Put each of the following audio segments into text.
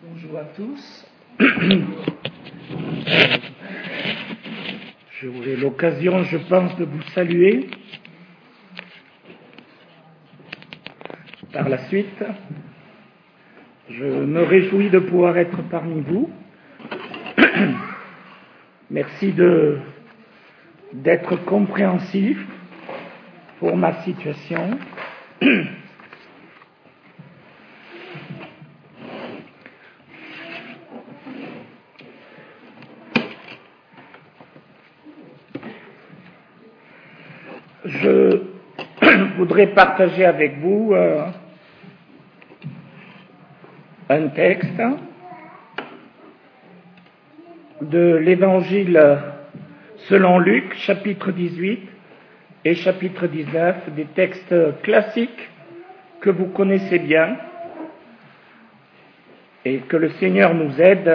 Bonjour à tous. J'aurai l'occasion, je pense, de vous saluer par la suite. Je me réjouis de pouvoir être parmi vous. Merci d'être compréhensif pour ma situation. Je voudrais partager avec vous un texte de l'Évangile selon Luc, chapitre 18 et chapitre 19, des textes classiques que vous connaissez bien et que le Seigneur nous aide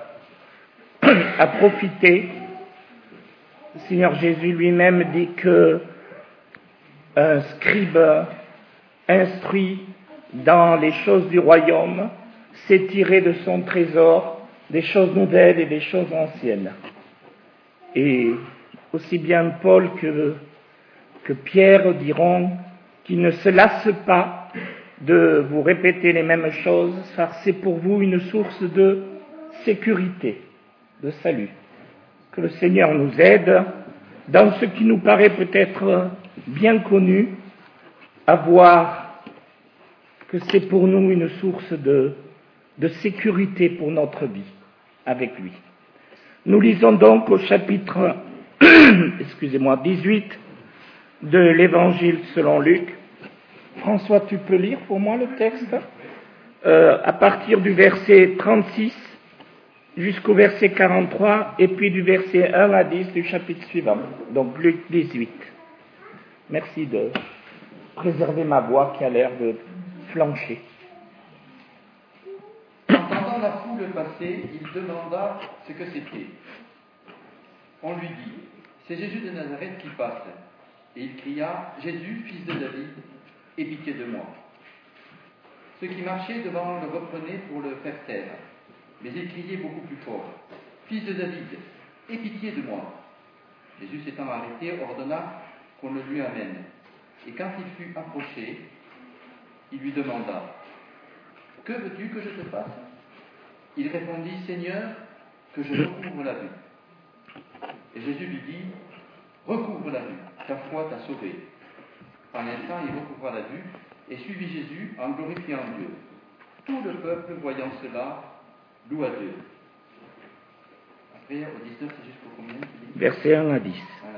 à profiter. Le Seigneur Jésus lui-même dit que un scribe instruit dans les choses du royaume sait tirer de son trésor des choses nouvelles et des choses anciennes. Et aussi bien Paul que Pierre diront qu'il ne se lasse pas de vous répéter les mêmes choses, car c'est pour vous une source de sécurité, de salut. Que le Seigneur nous aide dans ce qui nous paraît peut-être bien connu, à voir que c'est pour nous une source de sécurité pour notre vie avec lui. Nous lisons donc au chapitre 18 de l'Évangile selon Luc. François, tu peux lire pour moi le texte à partir du verset 36 jusqu'au verset 43 et puis du verset 1 à 10 du chapitre suivant. Donc Luc 18. Merci de préserver ma voix qui a l'air de flancher. Entendant la foule passer, il demanda ce que c'était. On lui dit, c'est Jésus de Nazareth qui passe. Et il cria, Jésus, fils de David, aie pitié de moi. Ceux qui marchaient devant le reprenaient pour le faire taire. Mais il criait beaucoup plus fort, fils de David, aie pitié de moi. Jésus s'étant arrêté, ordonna qu'on le lui amène. Et quand il fut approché, il lui demanda, que veux-tu que je te fasse? Il répondit, Seigneur, que je recouvre la vue. Et Jésus lui dit, recouvre la vue, ta foi t'a sauvé. En instant, il recouvra la vue et suivit Jésus en glorifiant Dieu. Tout le peuple, voyant cela, loua Dieu. Après, au 19, c'est jusqu'au combien? Verset 1 à 10.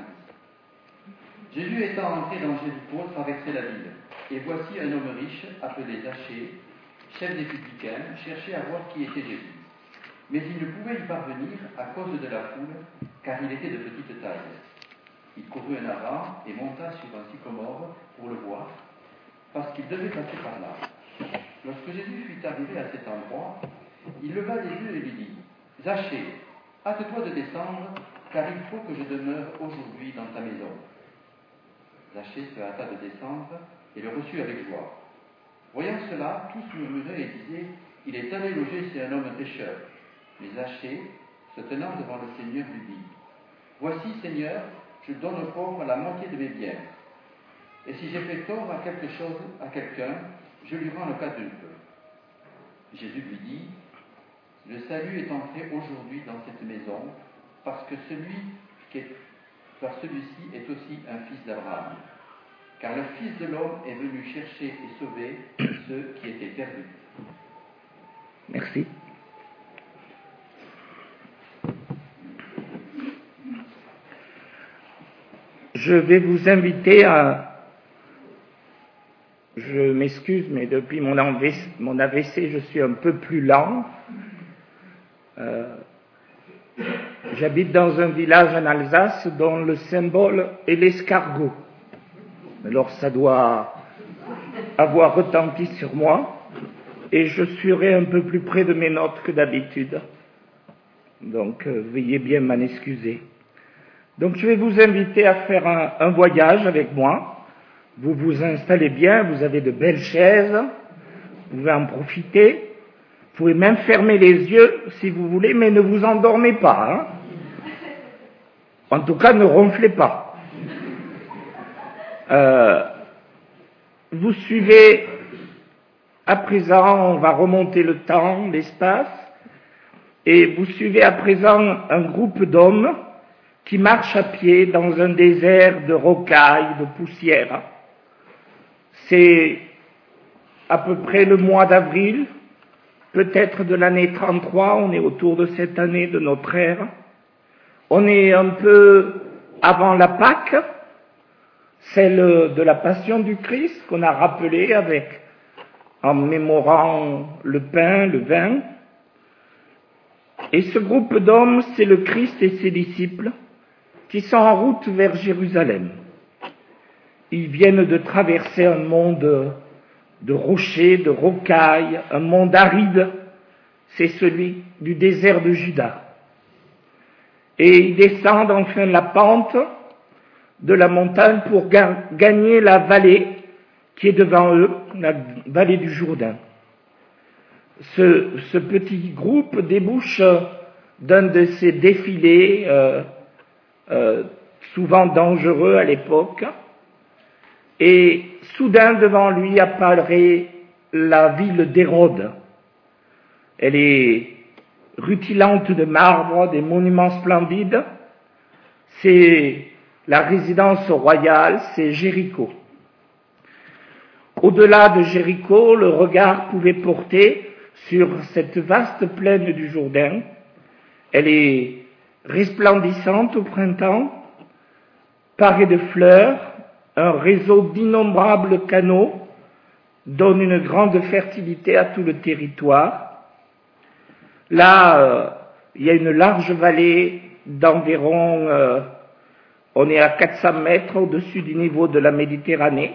Jésus étant entré dans Jéricho, traversait la ville. Et voici un homme riche, appelé Zachée, chef des publicains, cherchait à voir qui était Jésus. Mais il ne pouvait y parvenir à cause de la foule, car il était de petite taille. Il courut un avant et monta sur un sycomore pour le voir, parce qu'il devait passer par là. Lorsque Jésus fut arrivé à cet endroit, il leva les yeux et lui dit, Zachée, hâte-toi de descendre, car il faut que je demeure aujourd'hui dans ta maison. Zachée se hâta de descendre et le reçut avec joie. Voyant cela, tous murmuraient et disaient, il est allé loger chez un homme pécheur. Mais Zachée, se tenant devant le Seigneur, lui dit, voici, Seigneur, je donne aux pauvres la moitié de mes biens. Et si j'ai fait tort à quelque chose, à quelqu'un, je lui rends le quadruple. Jésus lui dit, le salut est entré aujourd'hui dans cette maison, parce que celui-ci est aussi un fils d'Abraham. Car le Fils de l'homme est venu chercher et sauver ceux qui étaient perdus. Merci. Je vais vous inviter je m'excuse, mais depuis mon AVC, je suis un peu plus lent. J'habite dans un village en Alsace dont le symbole est l'escargot. Alors ça doit avoir retenti sur moi et je serai un peu plus près de mes notes que d'habitude. Donc veuillez bien m'en excuser. Donc je vais vous inviter à faire un voyage avec moi. Vous vous installez bien, vous avez de belles chaises, vous pouvez en profiter. Vous pouvez même fermer les yeux si vous voulez, mais ne vous endormez pas. Hein. En tout cas, ne ronflez pas. Vous suivez, à présent, on va remonter le temps, l'espace, et vous suivez à présent un groupe d'hommes qui marchent à pied dans un désert de rocailles, de poussière. C'est à peu près le mois d'avril, peut-être de l'année 33, on est autour de cette année de notre ère. On est un peu avant la Pâque, celle de la Passion du Christ, qu'on a rappelée en mémorant le pain, le vin. Et ce groupe d'hommes, c'est le Christ et ses disciples qui sont en route vers Jérusalem. Ils viennent de traverser un monde de rochers, de rocailles, un monde aride, c'est celui du désert de Juda. Et ils descendent enfin la pente de la montagne pour gagner la vallée qui est devant eux, la vallée du Jourdain. Ce petit groupe débouche d'un de ces défilés souvent dangereux à l'époque, et soudain devant lui apparaît la ville d'Hérode. Elle est rutilante de marbre, des monuments splendides. C'est la résidence royale, c'est Jéricho. Au-delà de Jéricho, le regard pouvait porter sur cette vaste plaine du Jourdain. Elle est resplendissante au printemps, parée de fleurs, un réseau d'innombrables canaux donne une grande fertilité à tout le territoire. Là, il y a une large vallée d'environ, on est à 400 mètres au-dessus du niveau de la Méditerranée,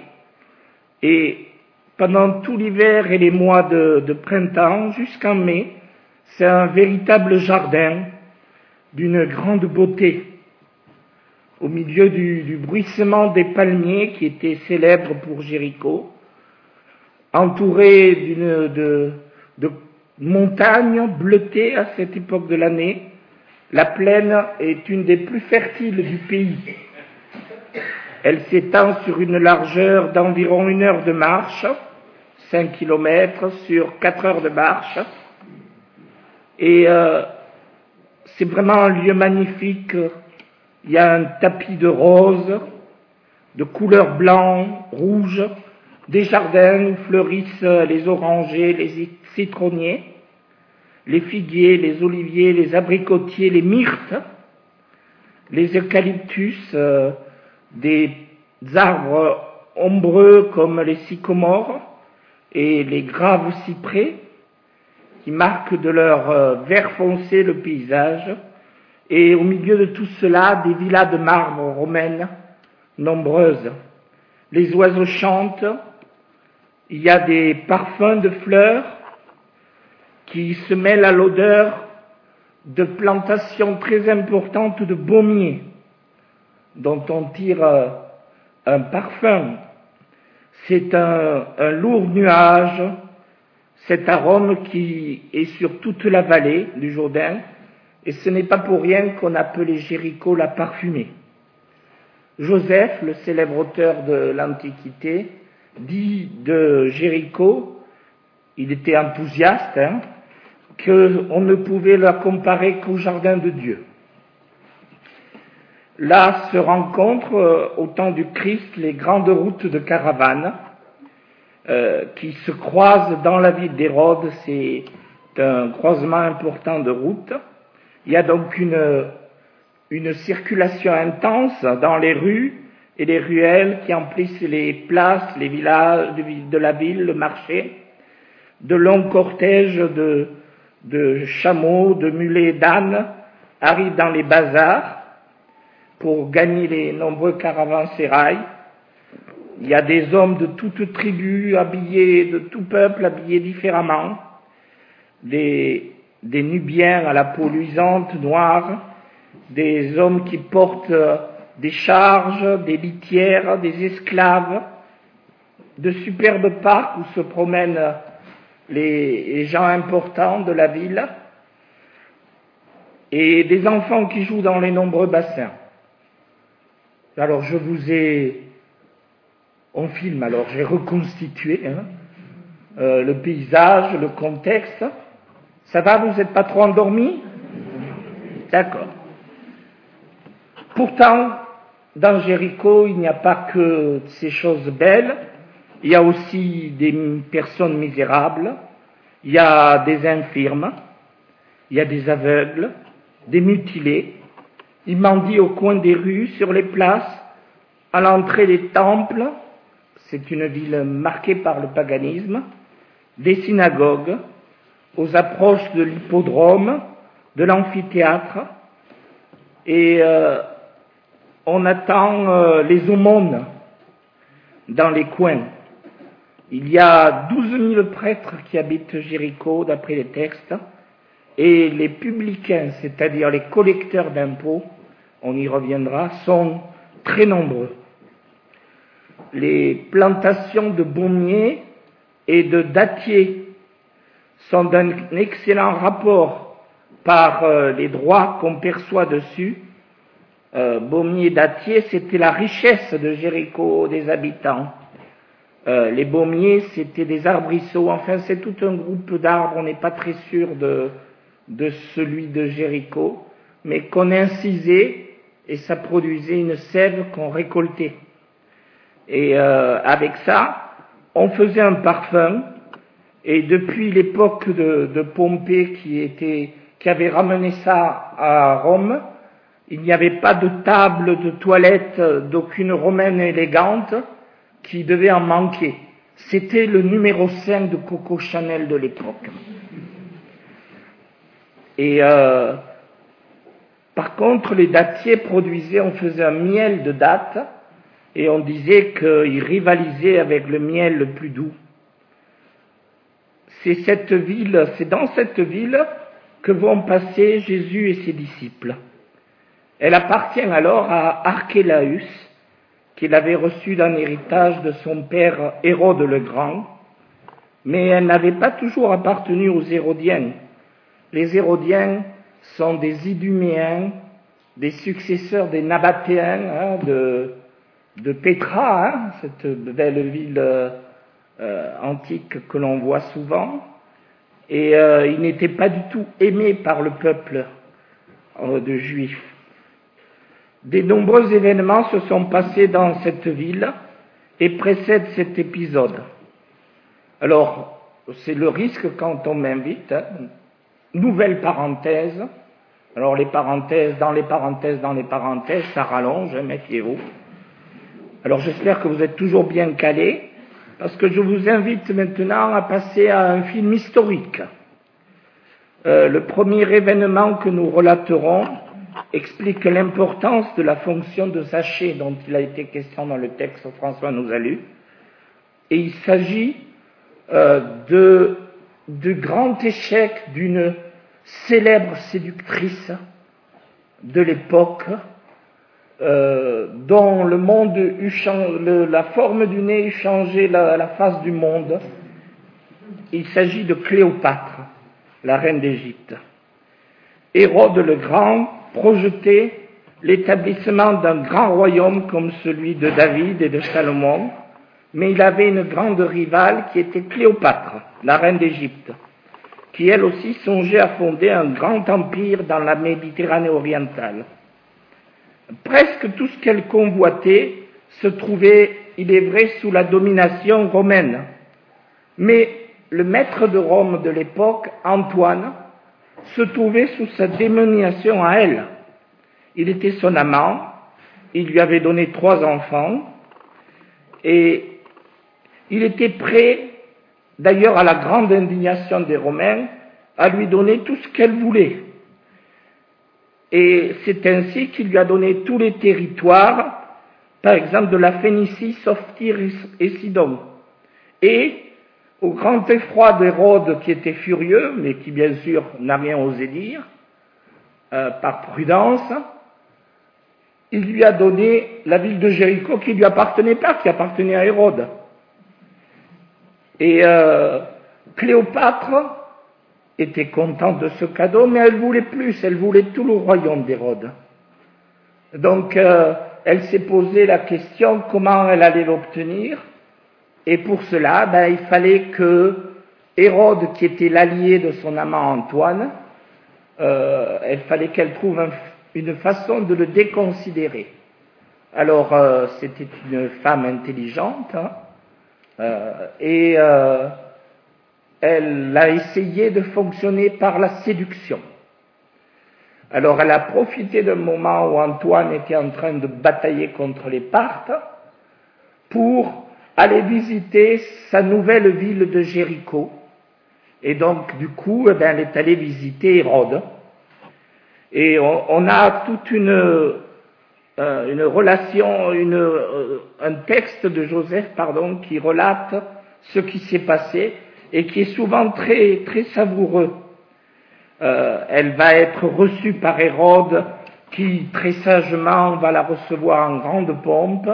et pendant tout l'hiver et les mois de printemps, jusqu'en mai, c'est un véritable jardin d'une grande beauté. Au milieu du bruissement des palmiers qui étaient célèbres pour Jéricho, entouré de montagnes bleutées à cette époque de l'année, la plaine est une des plus fertiles du pays. Elle s'étend sur une largeur d'environ 1 heure de marche, 5 kilomètres sur 4 heures de marche, et c'est vraiment un lieu magnifique. Il y a un tapis de roses, de couleur blanc, rouge, des jardins où fleurissent les orangers, les citronniers, les figuiers, les oliviers, les abricotiers, les myrtes, les eucalyptus, des arbres ombreux comme les sycomores et les graves cyprès qui marquent de leur vert foncé le paysage. Et au milieu de tout cela, des villas de marbre romaines nombreuses. Les oiseaux chantent, il y a des parfums de fleurs qui se mêlent à l'odeur de plantations très importantes de baumiers, dont on tire un parfum. C'est un lourd nuage, cet arôme qui est sur toute la vallée du Jourdain, et ce n'est pas pour rien qu'on appelait Jéricho la parfumée. Joseph, le célèbre auteur de l'Antiquité, dit de Jéricho, il était enthousiaste, qu'on ne pouvait la comparer qu'au jardin de Dieu. Là se rencontrent, au temps du Christ, les grandes routes de caravanes qui se croisent dans la ville d'Hérode. C'est un croisement important de routes. Il y a donc une circulation intense dans les rues et les ruelles qui emplissent les places, les villages de la ville, le marché. De longs cortèges de chameaux, de mulets, d'ânes arrivent dans les bazars pour gagner les nombreux caravansérails. Il y a des hommes de toutes tribus habillés, de tout peuple habillés différemment, des Nubiens à la peau luisante, noire, des hommes qui portent des charges, des litières, des esclaves, de superbes parcs où se promènent les gens importants de la ville, et des enfants qui jouent dans les nombreux bassins. Alors on filme, alors j'ai reconstitué le paysage, le contexte. Ça va, vous n'êtes pas trop endormis? D'accord. Pourtant, dans Jéricho, il n'y a pas que ces choses belles, il y a aussi des personnes misérables, il y a des infirmes, il y a des aveugles, des mutilés. Il mendie au coin des rues, sur les places, à l'entrée des temples. C'est une ville marquée par le paganisme, des synagogues, aux approches de l'hippodrome, de l'amphithéâtre, et on attend les aumônes dans les coins. Il y a 12 000 prêtres qui habitent Jéricho, d'après les textes, et les publicains, c'est-à-dire les collecteurs d'impôts, on y reviendra, sont très nombreux. Les plantations de baumiers et de dattiers sont d'un excellent rapport par les droits qu'on perçoit dessus. Baumiers et dattiers, c'était la richesse de Jéricho, des habitants. Les baumiers, c'était des arbrisseaux, enfin c'est tout un groupe d'arbres, on n'est pas très sûr de celui de Jéricho, mais qu'on incisait et ça produisait une sève qu'on récoltait. Et avec ça, on faisait un parfum, et depuis l'époque de Pompée qui avait ramené ça à Rome, il n'y avait pas de table de toilette d'aucune romaine élégante qui devait en manquer. C'était le numéro 5 de Coco Chanel de l'époque. Et par contre, les dattiers on faisait un miel de dattes, et on disait qu'il rivalisait avec le miel le plus doux. C'est dans cette ville que vont passer Jésus et ses disciples. Elle appartient alors à Archélaüs, qu'il avait reçu d'un héritage de son père Hérode le Grand, mais elle n'avait pas toujours appartenu aux Hérodiens. Les Hérodiens sont des Iduméens, des successeurs des Nabatéens, de Pétra, cette belle ville antique que l'on voit souvent, et ils n'étaient pas du tout aimés par le peuple de Juifs. Des nombreux événements se sont passés dans cette ville et précèdent cet épisode. Alors, c'est le risque quand on m'invite. Nouvelle parenthèse. Alors, les parenthèses, ça rallonge, méfiez-vous. Alors, j'espère que vous êtes toujours bien calés, parce que je vous invite maintenant à passer à un film historique. Le premier événement que nous relaterons explique l'importance de la fonction de Zachée dont il a été question dans le texte que François nous a lu. Et il s'agit du grand échec d'une célèbre séductrice de l'époque dont le monde la forme du nez eut changé la face du monde. Il s'agit de Cléopâtre, la reine d'Égypte. Hérode le Grand projetait l'établissement d'un grand royaume comme celui de David et de Salomon, mais il avait une grande rivale qui était Cléopâtre, la reine d'Égypte, qui elle aussi songeait à fonder un grand empire dans la Méditerranée orientale. Presque tout ce qu'elle convoitait se trouvait, il est vrai, sous la domination romaine. Mais le maître de Rome de l'époque, Antoine, se trouvait sous sa domination à elle. Il était son amant, il lui avait donné 3 enfants, et il était prêt, d'ailleurs à la grande indignation des Romains, à lui donner tout ce qu'elle voulait. Et c'est ainsi qu'il lui a donné tous les territoires, par exemple de la Phénicie, sauf Tyr et Sidon. Et au grand effroi d'Hérode qui était furieux, mais qui bien sûr n'a rien osé dire, par prudence, il lui a donné la ville de Jéricho qui ne lui appartenait pas, qui appartenait à Hérode. Et Cléopâtre était contente de ce cadeau, mais elle voulait plus, elle voulait tout le royaume d'Hérode. Donc, elle s'est posé la question comment elle allait l'obtenir, et pour cela, il fallait que Hérode, qui était l'allié de son amant Antoine, il fallait qu'elle trouve une façon de le déconsidérer. Alors, c'était une femme intelligente, et elle a essayé de fonctionner par la séduction. Alors, elle a profité d'un moment où Antoine était en train de batailler contre les Parthes pour aller visiter sa nouvelle ville de Jéricho. Et donc, du coup, elle est allée visiter Hérode. Et on a toute une relation, un texte de Joseph, qui relate ce qui s'est passé et qui est souvent très, très savoureux. Elle va être reçue par Hérode, qui très sagement va la recevoir en grande pompe,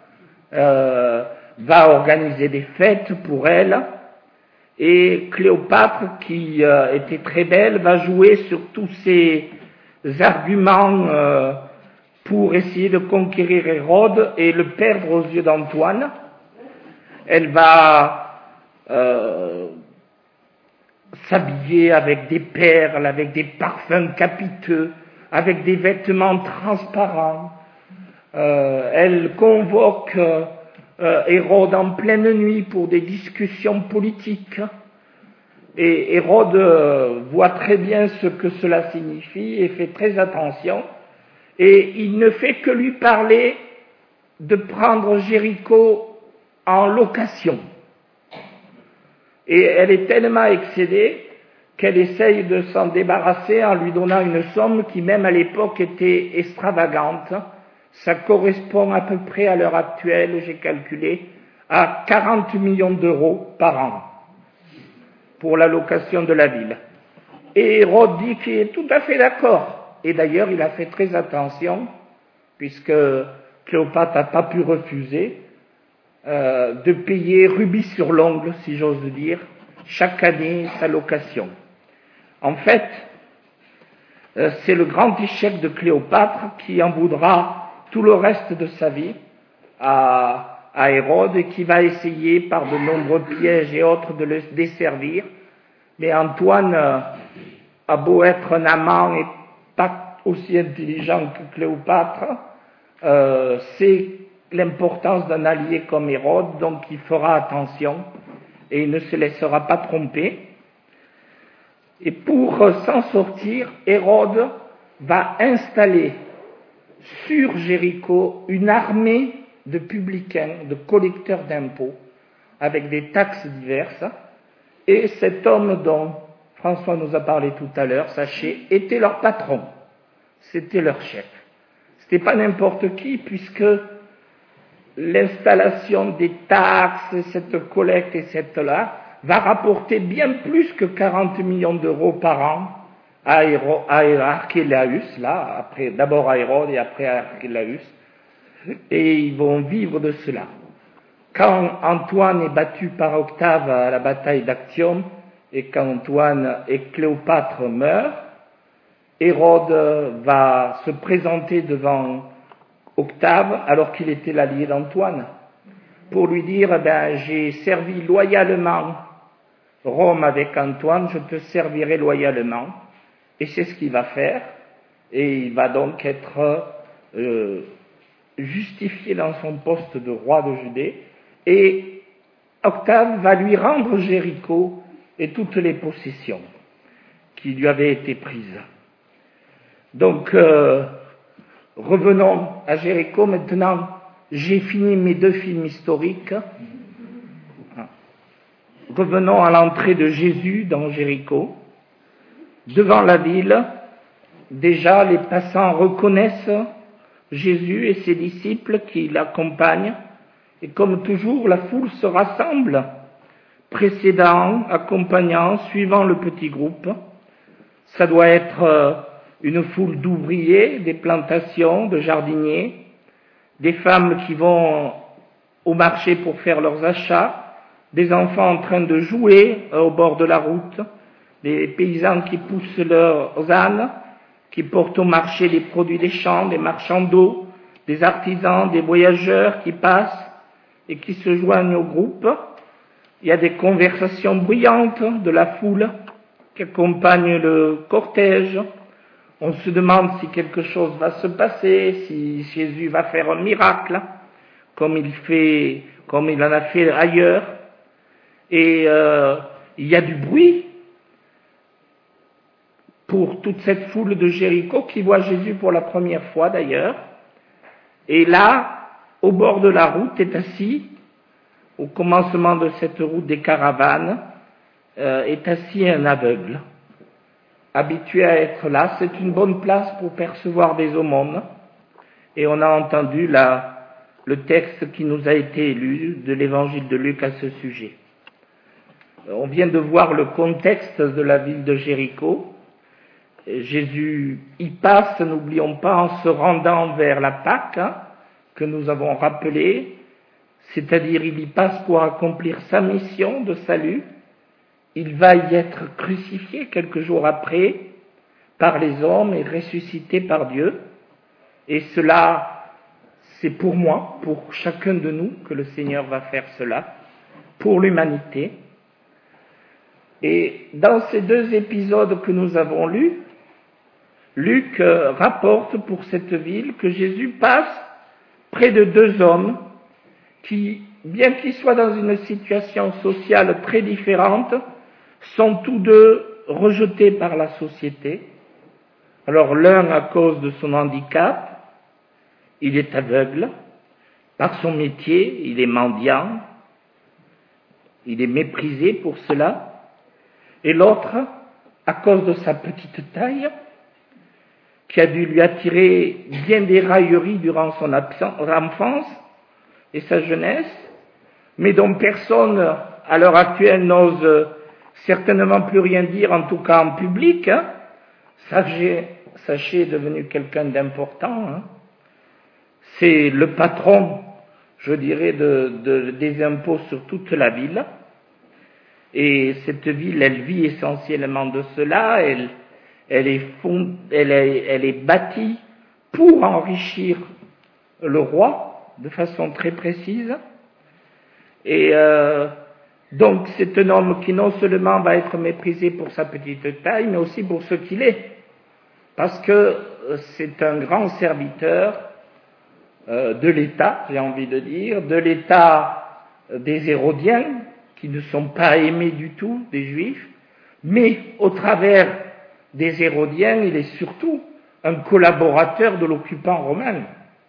va organiser des fêtes pour elle, et Cléopâtre, qui était très belle, va jouer sur tous ces arguments pour essayer de conquérir Hérode et le perdre aux yeux d'Antoine. Elle va s'habiller avec des perles, avec des parfums capiteux, avec des vêtements transparents. Elle convoque Hérode en pleine nuit pour des discussions politiques. Et Hérode voit très bien ce que cela signifie et fait très attention. Et il ne fait que lui parler de prendre Jéricho en location. Et elle est tellement excédée qu'elle essaye de s'en débarrasser en lui donnant une somme qui, même à l'époque, était extravagante. Ça correspond à peu près à l'heure actuelle, j'ai calculé, à 40 millions d'euros par an pour la location de la ville. Et Hérode dit qu'il est tout à fait d'accord. Et d'ailleurs, il a fait très attention, puisque Cléopâtre n'a pas pu refuser, de payer rubis sur l'ongle, si j'ose dire, chaque année sa location. En fait, c'est le grand échec de Cléopâtre qui en voudra tout le reste de sa vie à Hérode, et qui va essayer par de nombreux pièges et autres de le desservir. Mais Antoine a beau être un amant et pas aussi intelligent que Cléopâtre, c'est l'importance d'un allié comme Hérode, donc il fera attention et il ne se laissera pas tromper. Et pour s'en sortir, Hérode va installer sur Jéricho une armée de publicains, de collecteurs d'impôts, avec des taxes diverses, et cet homme dont François nous a parlé tout à l'heure, Zachée, était leur patron, c'était leur chef. C'était pas n'importe qui, puisque l'installation des taxes, cette collecte et cette-là, va rapporter bien plus que 40 millions d'euros par an à Archélaüs, là, après, d'abord à Hérode et après à Archélaüs, et ils vont vivre de cela. Quand Antoine est battu par Octave à la bataille d'Actium, et qu'Antoine et Cléopâtre meurent, Hérode va se présenter devant Octave, alors qu'il était l'allié d'Antoine, pour lui dire, j'ai servi loyalement Rome avec Antoine, je te servirai loyalement. Et c'est ce qu'il va faire, et il va donc être justifié dans son poste de roi de Judée, et Octave va lui rendre Jéricho et toutes les possessions qui lui avaient été prises. Donc, revenons à Jéricho maintenant. J'ai fini mes 2 films historiques. Revenons à l'entrée de Jésus dans Jéricho. Devant la ville, déjà les passants reconnaissent Jésus et ses disciples qui l'accompagnent, et comme toujours, la foule se rassemble, précédant, accompagnant, suivant le petit groupe. Ça doit être une foule d'ouvriers, des plantations, de jardiniers, des femmes qui vont au marché pour faire leurs achats, des enfants en train de jouer au bord de la route, des paysans qui poussent leurs ânes, qui portent au marché les produits des champs, des marchands d'eau, des artisans, des voyageurs qui passent et qui se joignent au groupe. Il y a des conversations bruyantes de la foule qui accompagnent le cortège. On se demande si quelque chose va se passer, si Jésus va faire un miracle, comme il en a fait ailleurs. Et il y a du bruit pour toute cette foule de Jéricho qui voit Jésus pour la première fois d'ailleurs. Et là, au bord de la route, est assis, au commencement de cette route des caravanes, est assis un aveugle, habitué à être là. C'est une bonne place pour percevoir des aumônes. Et on a entendu le texte qui nous a été lu de l'évangile de Luc à ce sujet. On vient de voir le contexte de la ville de Jéricho. Jésus y passe, n'oublions pas, en se rendant vers la Pâque, que nous avons rappelé, c'est-à-dire il y passe pour accomplir sa mission de salut. Il va y être crucifié quelques jours après par les hommes et ressuscité par Dieu. Et cela, c'est pour moi, pour chacun de nous, que le Seigneur va faire cela, pour l'humanité. Et dans ces deux épisodes que nous avons lus, Luc rapporte pour cette ville que Jésus passe près de deux hommes qui, bien qu'ils soient dans une situation sociale très différente, sont tous deux rejetés par la société. Alors l'un à cause de son handicap, il est aveugle, par son métier, il est mendiant, il est méprisé pour cela, et l'autre, à cause de sa petite taille, qui a dû lui attirer bien des railleries durant son enfance et sa jeunesse, mais dont personne, à l'heure actuelle, n'ose certainement plus rien dire, en tout cas en public. Sachez, est devenu quelqu'un d'important. C'est le patron, je dirais, des impôts sur toute la ville. Et cette ville, elle vit essentiellement de cela. Elle est bâtie pour enrichir le roi de façon très précise. Et donc c'est un homme qui non seulement va être méprisé pour sa petite taille, mais aussi pour ce qu'il est. Parce que c'est un grand serviteur de l'État, j'ai envie de dire, de l'État des Hérodiens, qui ne sont pas aimés du tout des Juifs, mais au travers des Hérodiens, il est surtout un collaborateur de l'occupant romain.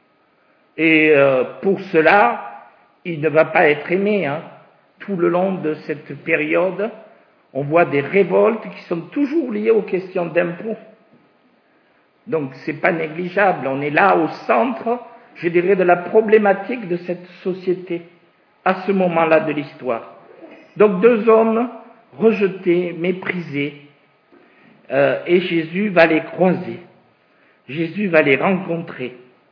Et pour cela, il ne va pas être aimé. Tout le long de cette période, on voit des révoltes qui sont toujours liées aux questions d'impôts. Donc c'est pas négligeable. On est là au centre, je dirais, de la problématique de cette société, à ce moment-là de l'histoire. Donc deux hommes rejetés, méprisés, et Jésus va les croiser. Jésus va les rencontrer.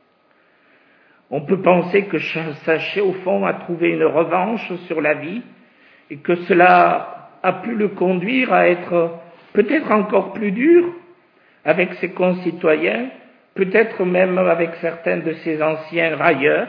On peut penser que Zachée, au fond, a trouvé une revanche sur la vie et que cela a pu le conduire à être peut-être encore plus dur avec ses concitoyens, peut-être même avec certains de ses anciens railleurs.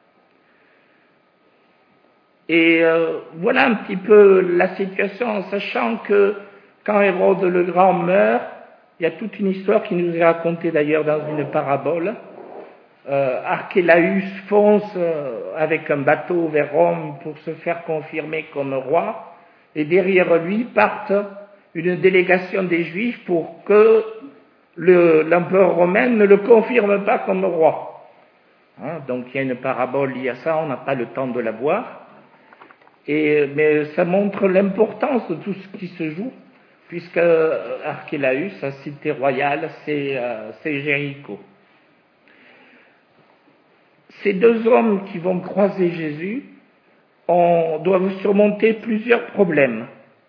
Et voilà un petit peu la situation, en sachant que quand Hérode le Grand meurt, il y a toute une histoire qui nous est racontée d'ailleurs dans une parabole. Archélaüs fonce avec un bateau vers Rome pour se faire confirmer comme roi, et derrière lui partent une délégation des Juifs pour que l'empereur romain ne le confirme pas comme roi. Donc il y a une parabole liée à ça, on n'a pas le temps de la voir. Mais ça montre l'importance de tout ce qui se joue, puisque Archélaüs, sa cité royale, c'est Jéricho. Ces deux hommes qui vont croiser Jésus doivent surmonter plusieurs problèmes.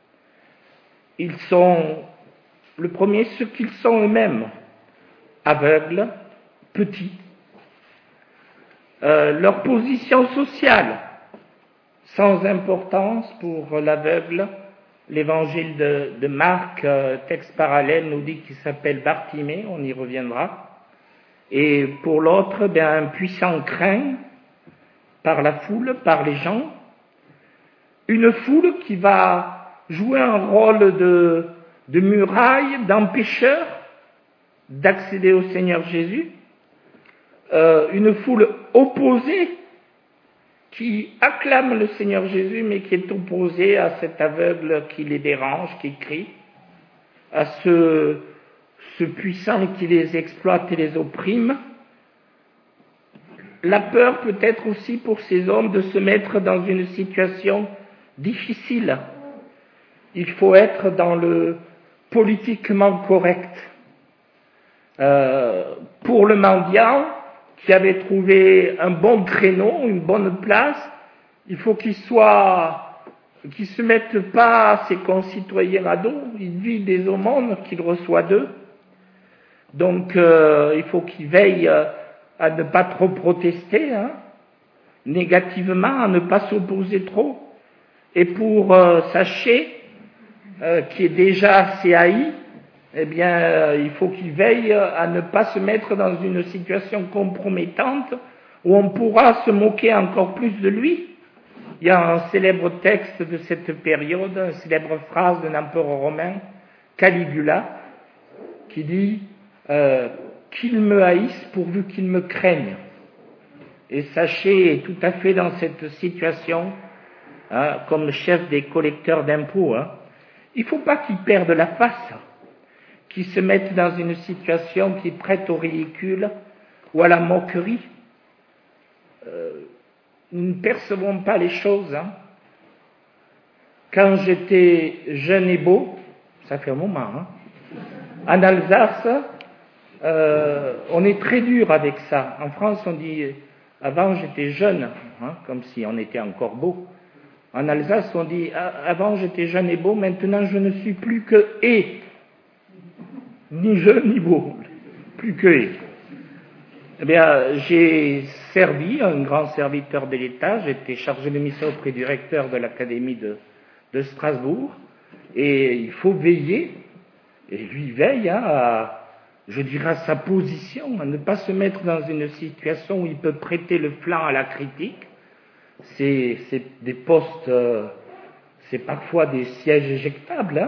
Le premier, ce qu'ils sont eux-mêmes, aveugles, petits. Leur position sociale, sans importance pour l'aveugle. L'évangile de Marc, texte parallèle, nous dit qu'il s'appelle Bartimée, on y reviendra. Et pour l'autre, un puissant craint par la foule, par les gens. Une foule qui va jouer un rôle de muraille, d'empêcheur d'accéder au Seigneur Jésus. Une foule opposée qui acclame le Seigneur Jésus, mais qui est opposée à cet aveugle qui les dérange, qui crie, à ce puissant qui les exploite et les opprime. La peur peut-être aussi pour ces hommes de se mettre dans une situation difficile. Il faut être dans le politiquement correct. Pour le mendiant qui avait trouvé un bon créneau, une bonne place, il faut qu'il se mette pas à ses concitoyens à dos. Il vit des aumônes qu'il reçoit d'eux. Donc il faut qu'il veille à ne pas trop protester, négativement, à ne pas s'opposer trop. Et pour Zachée, qui est déjà assez haï, il faut qu'il veille à ne pas se mettre dans une situation compromettante où on pourra se moquer encore plus de lui. Il y a un célèbre texte de cette période, une célèbre phrase d'un empereur romain, Caligula, qui dit qu'il me haïsse pourvu qu'il me craigne. Et Zachée est tout à fait dans cette situation, comme chef des collecteurs d'impôts. Il ne faut pas qu'il perde la face, qu'il se mette dans une situation qui prête au ridicule ou à la moquerie. Nous ne percevons pas les choses. Quand j'étais jeune et beau, ça fait un moment, en Alsace, on est très dur avec ça. En France, on dit « avant j'étais jeune », comme si on était encore beau. En Alsace, on dit « avant j'étais jeune et beau, maintenant je ne suis plus que et ». Ni jeune ni beau, plus que et. J'ai servi, un grand serviteur de l'État, j'étais chargé de mission auprès du recteur de l'Académie de Strasbourg, et il faut veiller, et lui veille à sa position, à ne pas se mettre dans une situation où il peut prêter le flanc à la critique. C'est des postes, c'est parfois des sièges éjectables.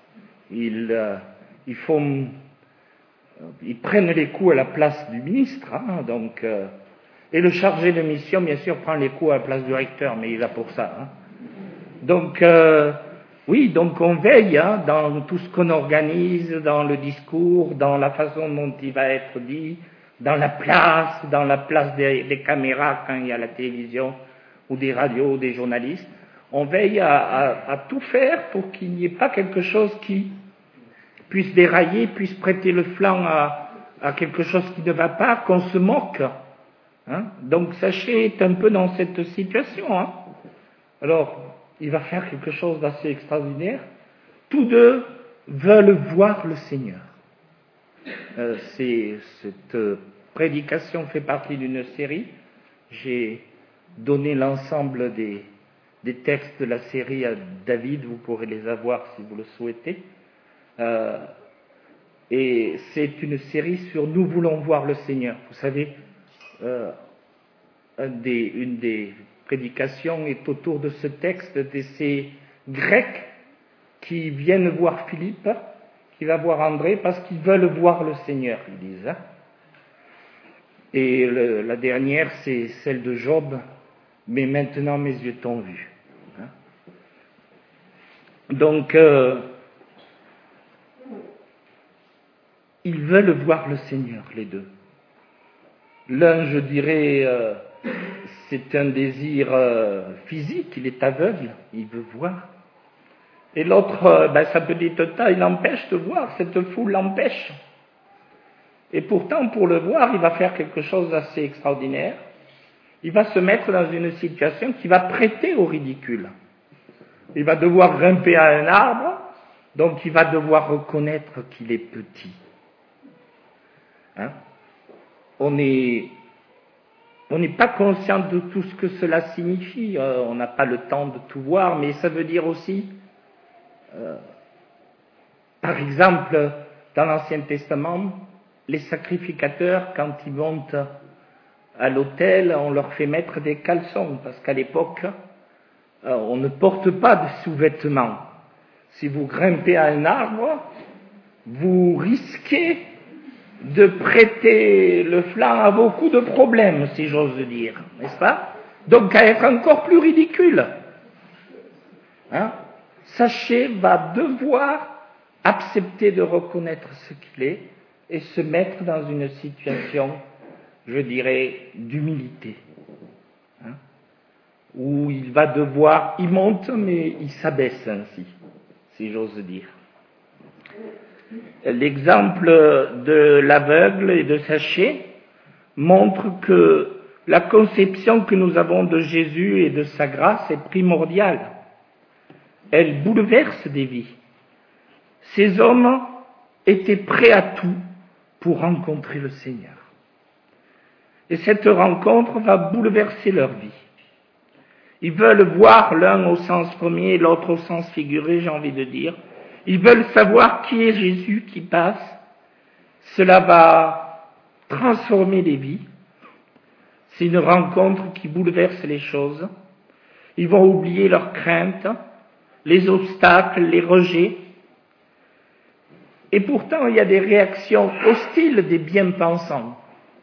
Ils prennent les coups à la place du ministre, et le chargé de mission, bien sûr, prend les coups à la place du recteur, mais il est là pour ça. Donc on veille dans tout ce qu'on organise, dans le discours, dans la façon dont il va être dit, dans la place des caméras quand il y a la télévision, ou des radios, ou des journalistes. On veille à tout faire pour qu'il n'y ait pas quelque chose qui puisse dérailler, puisse prêter le flanc à quelque chose qui ne va pas, qu'on se moque. Donc Zachée est un peu dans cette situation. Alors, il va faire quelque chose d'assez extraordinaire. Tous deux veulent voir le Seigneur. Cette prédication fait partie d'une série. J'ai donné l'ensemble des textes de la série à David, vous pourrez les avoir si vous le souhaitez. Et c'est une série sur « Nous voulons voir le Seigneur ». Vous savez, une des prédications est autour de ce texte, de ces Grecs qui viennent voir Philippe, qui va voir André, parce qu'ils veulent voir le Seigneur, ils disent. Et la dernière, c'est celle de Job, « Mais maintenant mes yeux t'ont vu ». Donc, ils veulent voir le Seigneur, les deux. L'un, je dirais, c'est un désir physique, il est aveugle, il veut voir. Et l'autre, sa petite taille l'empêche de voir, cette foule l'empêche. Et pourtant, pour le voir, il va faire quelque chose d'assez extraordinaire. Il va se mettre dans une situation qui va prêter au ridicule. Il va devoir grimper à un arbre, donc il va devoir reconnaître qu'il est petit. On est on n'est pas conscient de tout ce que cela signifie. On n'a pas le temps de tout voir, mais ça veut dire aussi, par exemple, dans l'Ancien Testament, les sacrificateurs, quand ils montent à l'autel, on leur fait mettre des caleçons, parce qu'à l'époque, on ne porte pas de sous-vêtements. Si vous grimpez à un arbre, vous risquez de prêter le flanc à beaucoup de problèmes, si j'ose dire, n'est-ce pas? Donc à être encore plus ridicule. Saché va devoir accepter de reconnaître ce qu'il est et se mettre dans une situation, je dirais, d'humilité. Où il va devoir, il monte mais il s'abaisse ainsi, si j'ose dire. L'exemple de l'aveugle et de Zachée montre que la conception que nous avons de Jésus et de sa grâce est primordiale. Elle bouleverse des vies. Ces hommes étaient prêts à tout pour rencontrer le Seigneur. Et cette rencontre va bouleverser leur vie. Ils veulent voir l'un au sens premier et l'autre au sens figuré, j'ai envie de dire. Ils veulent savoir qui est Jésus qui passe. Cela va transformer les vies. C'est une rencontre qui bouleverse les choses. Ils vont oublier leurs craintes, les obstacles, les rejets. Et pourtant, il y a des réactions hostiles des bien-pensants.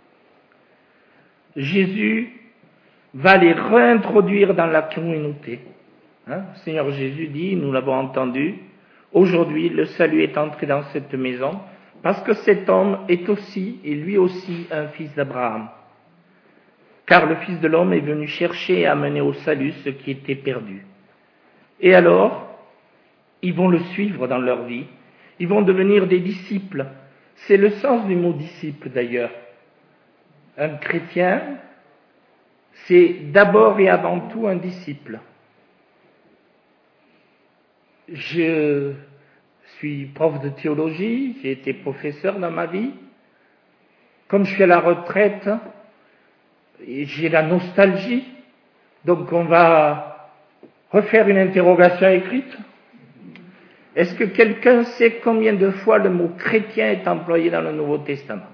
Jésus va les réintroduire dans la communauté. Le Seigneur Jésus dit, nous l'avons entendu, aujourd'hui le salut est entré dans cette maison parce que cet homme est aussi, et lui aussi, un fils d'Abraham. Car le Fils de l'homme est venu chercher et amener au salut ce qui était perdu. Et alors, ils vont le suivre dans leur vie. Ils vont devenir des disciples. C'est le sens du mot disciple d'ailleurs. Un chrétien, c'est d'abord et avant tout un disciple. Je suis prof de théologie, j'ai été professeur dans ma vie. Comme je suis à la retraite, j'ai la nostalgie. Donc on va refaire une interrogation écrite. Est-ce que quelqu'un sait combien de fois le mot chrétien est employé dans le Nouveau Testament?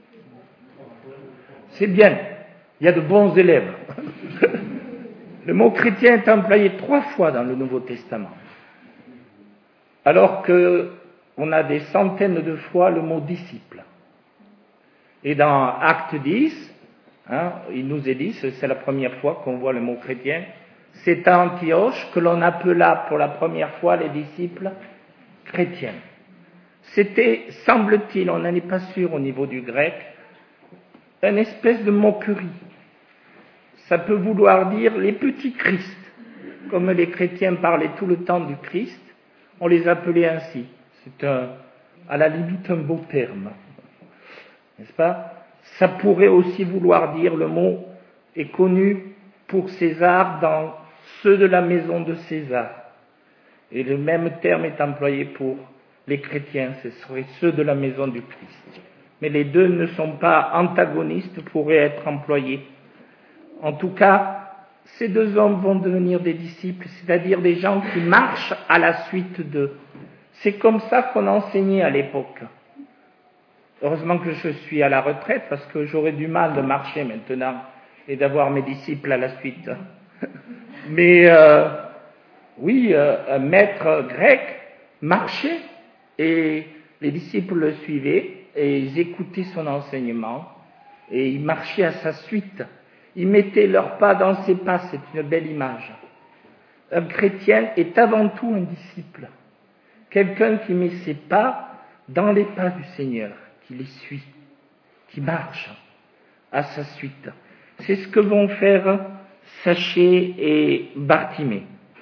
C'est bien, il y a de bons élèves. Le mot chrétien est employé 3 fois dans le Nouveau Testament. Alors qu'on a des centaines de fois le mot disciple. Et dans Acte 10, il nous est dit, c'est la première fois qu'on voit le mot chrétien, c'est à Antioche que l'on appela pour la première fois les disciples chrétiens. C'était, semble-t-il, on n'en est pas sûr au niveau du grec, une espèce de moquerie. Ça peut vouloir dire les petits Christ. Comme les chrétiens parlaient tout le temps du Christ, on les appelait ainsi. C'est à la limite un beau terme. N'est-ce pas? Ça pourrait aussi vouloir dire, le mot est connu pour César dans ceux de la maison de César. Et le même terme est employé pour les chrétiens, ce seraient ceux de la maison du Christ. Mais les deux ne sont pas antagonistes, pourraient être employés. En tout cas, ces deux hommes vont devenir des disciples, c'est-à-dire des gens qui marchent à la suite d'eux. C'est comme ça qu'on enseignait à l'époque. Heureusement que je suis à la retraite, parce que j'aurais du mal de marcher maintenant et d'avoir mes disciples à la suite. Mais oui, un maître grec marchait et les disciples le suivaient et ils écoutaient son enseignement et ils marchaient à sa suite. Ils mettaient leurs pas dans ses pas, c'est une belle image. Un chrétien est avant tout un disciple, quelqu'un qui met ses pas dans les pas du Seigneur, qui les suit, qui marche à sa suite. C'est ce que vont faire Zachée et Bartimée.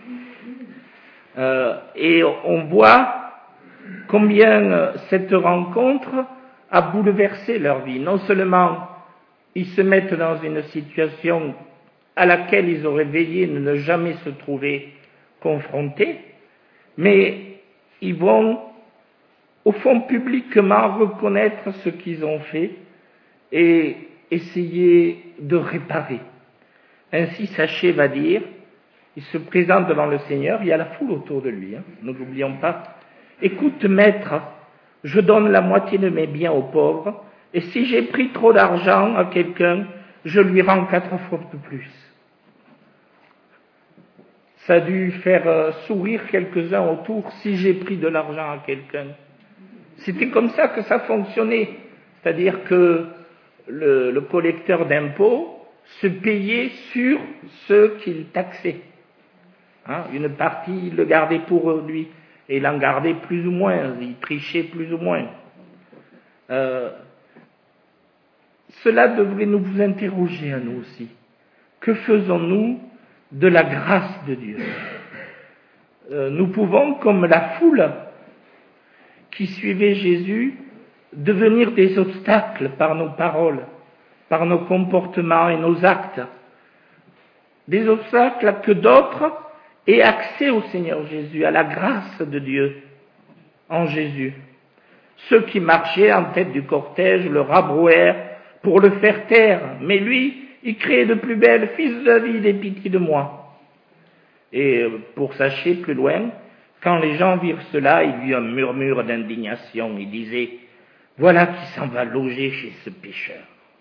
Et on voit combien cette rencontre a bouleversé leur vie. Non seulement ils se mettent dans une situation à laquelle ils auraient veillé de ne jamais se trouver confrontés, mais ils vont, au fond, publiquement reconnaître ce qu'ils ont fait et essayer de réparer. Ainsi, Zachée va dire, il se présente devant le Seigneur, il y a la foule autour de lui, ne l'oublions pas. Écoute, maître, je donne la moitié de mes biens aux pauvres, et si j'ai pris trop d'argent à quelqu'un, je lui rends 4 fois de plus. Ça a dû faire sourire quelques-uns autour, si j'ai pris de l'argent à quelqu'un. C'était comme ça que ça fonctionnait. C'est-à-dire que le collecteur d'impôts se payait sur ceux qu'il taxait. Une partie, il le gardait pour lui, et il en gardait plus ou moins, il trichait plus ou moins. Cela devrait nous interroger à nous aussi. Que faisons-nous de la grâce de Dieu? Nous pouvons, comme la foule qui suivait Jésus, devenir des obstacles par nos paroles, par nos comportements et nos actes. Des obstacles à que d'autres aient accès au Seigneur Jésus, à la grâce de Dieu en Jésus. Ceux qui marchaient en tête du cortège le rabrouèrent pour le faire taire, mais lui, il criait de plus belle, « Fils de David, aie pitié de moi !» Et pour Zachée, plus loin, quand les gens virent cela, il y eut un murmure d'indignation. Ils disaient, « Voilà qui s'en va loger chez ce pécheur. »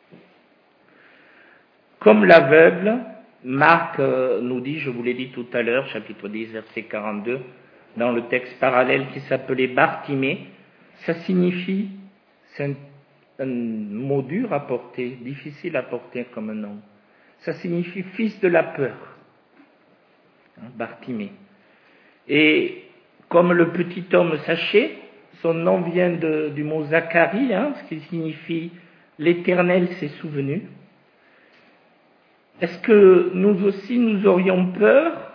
Comme l'aveugle, Marc nous dit, je vous l'ai dit tout à l'heure, chapitre 10, verset 42, dans le texte parallèle qui s'appelait Bartimée, ça signifie, c'est un mot dur à porter, difficile à porter comme nom, ça signifie fils de la peur, Bartimée. Et comme le petit homme Zachée, son nom vient du mot Zacharie, ce qui signifie l'Éternel s'est souvenu. Est-ce que nous aussi nous aurions peur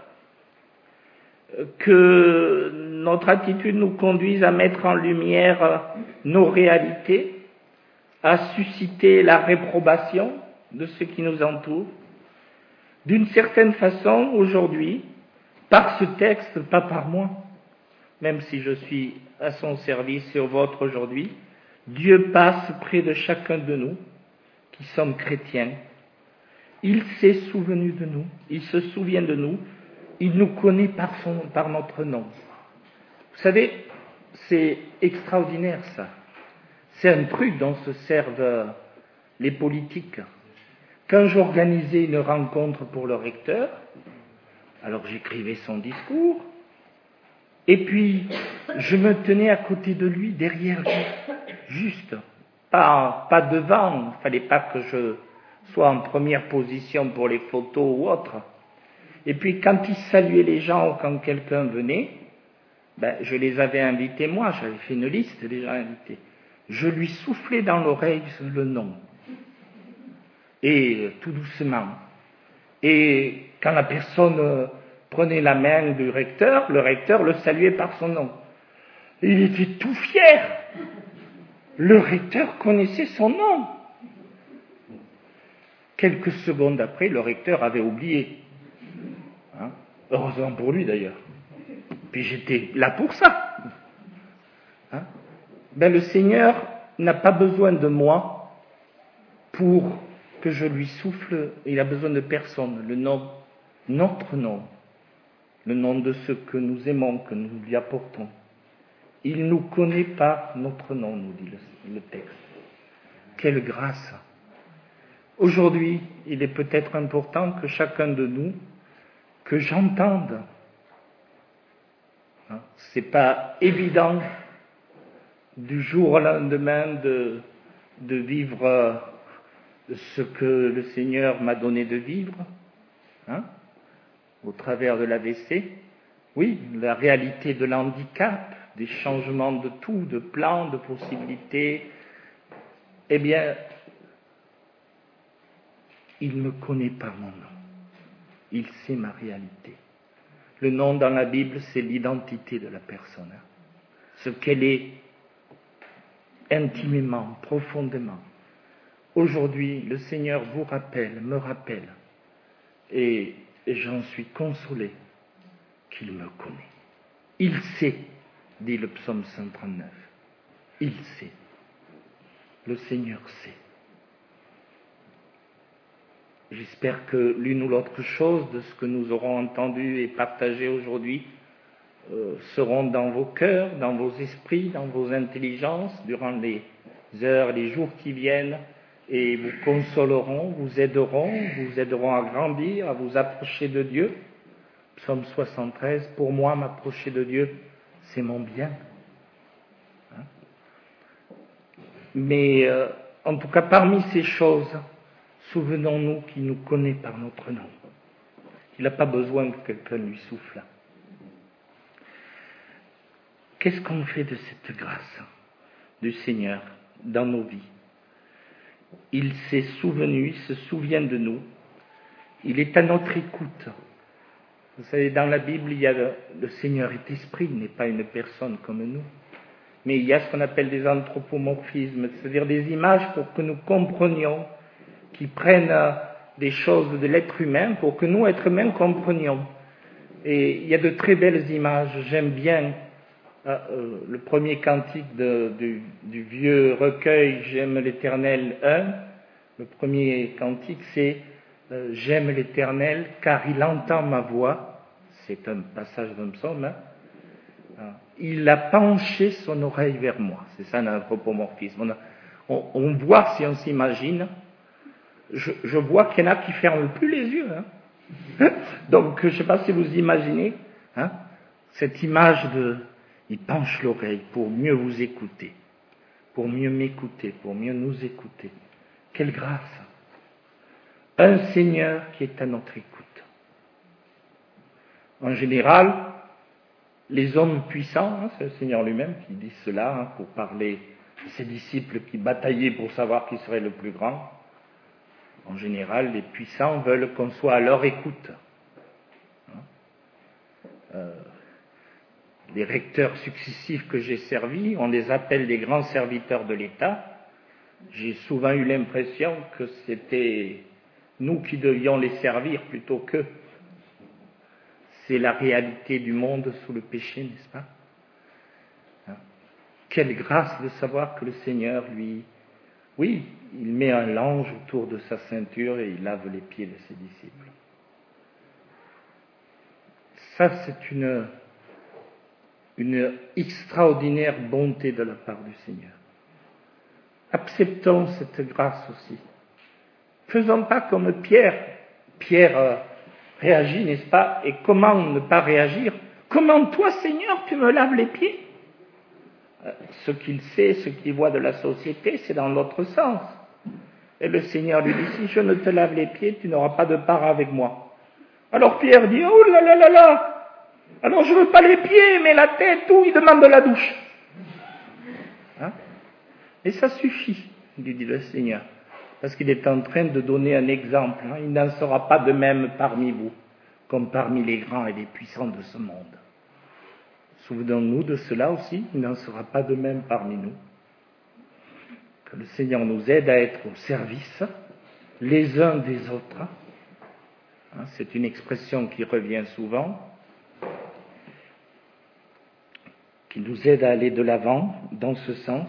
que notre attitude nous conduise à mettre en lumière nos réalités, à susciter la réprobation de ceux qui nous entourent? D'une certaine façon, aujourd'hui, par ce texte, pas par moi, même si je suis à son service et au vôtre aujourd'hui, Dieu passe près de chacun de nous qui sommes chrétiens. Il s'est souvenu de nous, il se souvient de nous, il nous connaît par notre nom. Vous savez, c'est extraordinaire ça. C'est un truc dont se servent les politiques. Quand j'organisais une rencontre pour le recteur, alors j'écrivais son discours, et puis je me tenais à côté de lui, derrière lui, juste, pas devant, il ne fallait pas que je soit en première position pour les photos ou autre. Et puis quand il saluait les gens ou quand quelqu'un venait, je les avais invités moi, j'avais fait une liste des gens invités. Je lui soufflais dans l'oreille le nom. Et tout doucement. Et quand la personne prenait la main du recteur, le recteur le saluait par son nom. Et il était tout fier. Le recteur connaissait son nom. Quelques secondes après, le recteur avait oublié. Heureusement pour lui d'ailleurs. Puis j'étais là pour ça. Le Seigneur n'a pas besoin de moi pour que je lui souffle. Il a besoin de personne. Le nom, notre nom, le nom de ceux que nous aimons, que nous lui apportons. Il nous connaît par notre nom, nous dit le texte. Quelle grâce! Aujourd'hui, il est peut-être important que chacun de nous, que j'entende. C'est pas évident du jour au lendemain de vivre ce que le Seigneur m'a donné de vivre, au travers de l'AVC. Oui, la réalité de l'handicap, des changements de tout, de plans, de possibilités. Eh bien, il me connaît par mon nom. Il sait ma réalité. Le nom dans la Bible, c'est l'identité de la personne. Ce qu'elle est intimement, profondément. Aujourd'hui, le Seigneur vous rappelle, me rappelle, et j'en suis consolé qu'il me connaît. Il sait, dit le psaume 139. Il sait. Le Seigneur sait. j'espère que l'une ou l'autre chose de ce que nous aurons entendu et partagé aujourd'hui seront dans vos cœurs, dans vos esprits, dans vos intelligences durant les heures, les jours qui viennent, et vous consoleront, vous aideront à grandir, à vous approcher de Dieu. Psaume 73, pour moi, m'approcher de Dieu, c'est mon bien. Mais en tout cas, parmi ces choses, souvenons-nous qu'il nous connaît par notre nom. Il n'a pas besoin que quelqu'un lui souffle. Qu'est-ce qu'on fait de cette grâce du Seigneur dans nos vies? Il s'est souvenu, il se souvient de nous. Il est à notre écoute. Vous savez, dans la Bible, il y a le Seigneur est esprit, il n'est pas une personne comme nous. Mais il y a ce qu'on appelle des anthropomorphismes, c'est-à-dire des images pour que nous comprenions, qui prennent des choses de l'être humain pour que nous, êtres humains, comprenions. Et il y a de très belles images. J'aime bien le premier cantique du vieux recueil « J'aime l'Éternel 1 ». Le premier cantique, c'est « J'aime l'Éternel car il entend ma voix ». C'est un passage d'un psaume. Il a penché son oreille vers moi. C'est ça l'anthropomorphisme. On voit, si on s'imagine, je vois qu'il y en a qui ferment plus les yeux. Donc, je ne sais pas si vous imaginez cette image de... Il penche l'oreille pour mieux vous écouter, pour mieux m'écouter, pour mieux nous écouter. Quelle grâce! Un Seigneur qui est à notre écoute. En général, les hommes puissants, c'est le Seigneur lui-même qui dit cela pour parler de ses disciples qui bataillaient pour savoir qui serait le plus grand. En général, les puissants veulent qu'on soit à leur écoute. Les recteurs successifs que j'ai servis, on les appelle les grands serviteurs de l'État. J'ai souvent eu l'impression que c'était nous qui devions les servir plutôt qu'eux. C'est la réalité du monde sous le péché, n'est-ce pas? Quelle grâce de savoir que le Seigneur, lui, oui, il met un linge autour de sa ceinture et il lave les pieds de ses disciples. Ça, c'est une extraordinaire bonté de la part du Seigneur. Acceptons cette grâce aussi. Faisons pas comme Pierre. Pierre réagit, n'est-ce pas? Et comment ne pas réagir? Comment toi, Seigneur, tu me laves les pieds? Ce qu'il sait, ce qu'il voit de la société, c'est dans l'autre sens. Et le Seigneur lui dit, si je ne te lave les pieds, tu n'auras pas de part avec moi. Alors Pierre dit, oh là là là là! Alors je veux pas les pieds, mais la tête, tout, il demande de la douche. Et ça suffit, lui dit le Seigneur, parce qu'il est en train de donner un exemple. Il n'en sera pas de même parmi vous, comme parmi les grands et les puissants de ce monde. Souvenons-nous de cela aussi, il n'en sera pas de même parmi nous. Que le Seigneur nous aide à être au service les uns des autres. C'est une expression qui revient souvent, qui nous aide à aller de l'avant dans ce sens.